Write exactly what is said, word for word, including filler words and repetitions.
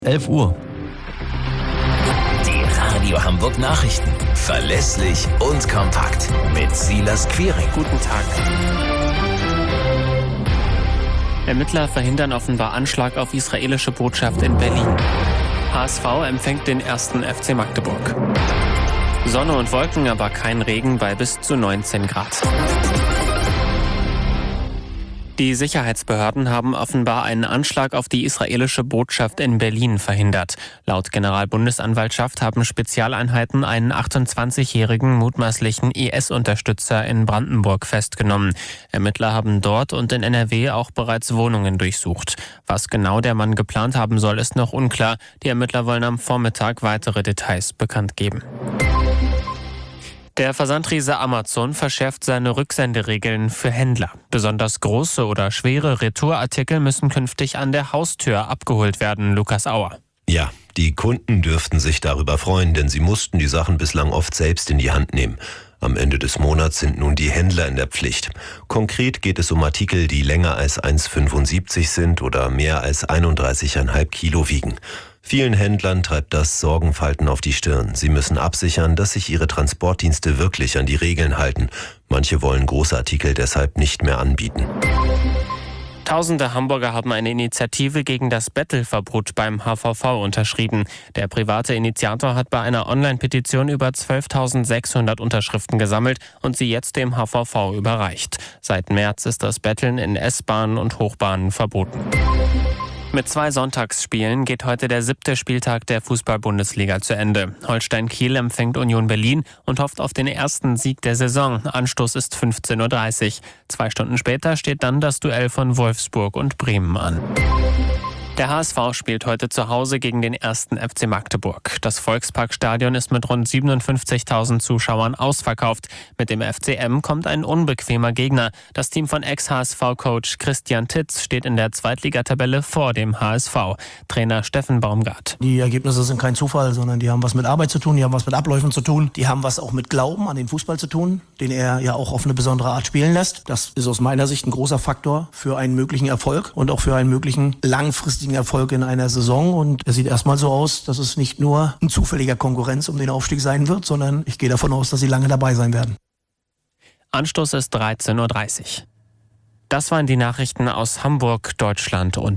elf Uhr. Die Radio Hamburg Nachrichten. Verlässlich und kompakt. Mit Silas Quiring. Guten Tag. Ermittler verhindern offenbar Anschlag auf israelische Botschaft in Berlin. H S V empfängt den ersten F C Magdeburg. Sonne und Wolken, aber kein Regen bei bis zu neunzehn Grad. Die Sicherheitsbehörden haben offenbar einen Anschlag auf die israelische Botschaft in Berlin verhindert. Laut Generalbundesanwaltschaft haben Spezialeinheiten einen achtundzwanzigjährigen mutmaßlichen I S-Unterstützer in Brandenburg festgenommen. Ermittler haben dort und in N R W auch bereits Wohnungen durchsucht. Was genau der Mann geplant haben soll, ist noch unklar. Die Ermittler wollen am Vormittag weitere Details bekannt geben. Der Versandriese Amazon verschärft seine Rücksenderegeln für Händler. Besonders große oder schwere Retourartikel müssen künftig an der Haustür abgeholt werden, Lukas Auer. Ja, die Kunden dürften sich darüber freuen, denn sie mussten die Sachen bislang oft selbst in die Hand nehmen. Am Ende des Monats sind nun die Händler in der Pflicht. Konkret geht es um Artikel, die länger als eins Komma fünfundsiebzig sind oder mehr als einunddreißig Komma fünf Kilo wiegen. Vielen Händlern treibt das Sorgenfalten auf die Stirn. Sie müssen absichern, dass sich ihre Transportdienste wirklich an die Regeln halten. Manche wollen große Artikel deshalb nicht mehr anbieten. Tausende Hamburger haben eine Initiative gegen das Bettelverbot beim H V V unterschrieben. Der private Initiator hat bei einer Online-Petition über zwölftausendsechshundert Unterschriften gesammelt und sie jetzt dem H V V überreicht. Seit März ist das Betteln in S-Bahnen und Hochbahnen verboten. Mit zwei Sonntagsspielen geht heute der siebte Spieltag der Fußball-Bundesliga zu Ende. Holstein Kiel empfängt Union Berlin und hofft auf den ersten Sieg der Saison. Anstoß ist fünfzehn Uhr dreißig. Zwei Stunden später steht dann das Duell von Wolfsburg und Bremen an. Der H S V spielt heute zu Hause gegen den ersten F C Magdeburg. Das Volksparkstadion ist mit rund siebenundfünfzigtausend Zuschauern ausverkauft. Mit dem F C M kommt ein unbequemer Gegner. Das Team von Ex-H S V-Coach Christian Titz steht in der Zweitligatabelle vor dem H S V. Trainer Steffen Baumgart. Die Ergebnisse sind kein Zufall, sondern die haben was mit Arbeit zu tun, die haben was mit Abläufen zu tun, die haben was auch mit Glauben an den Fußball zu tun, den er ja auch auf eine besondere Art spielen lässt. Das ist aus meiner Sicht ein großer Faktor für einen möglichen Erfolg und auch für einen möglichen langfristigen Erfolg in einer Saison. Und es sieht erstmal so aus, dass es nicht nur ein zufälliger Konkurrenz um den Aufstieg sein wird, sondern ich gehe davon aus, dass sie lange dabei sein werden. Anstoß ist dreizehn Uhr dreißig. Das waren die Nachrichten aus Hamburg, Deutschland und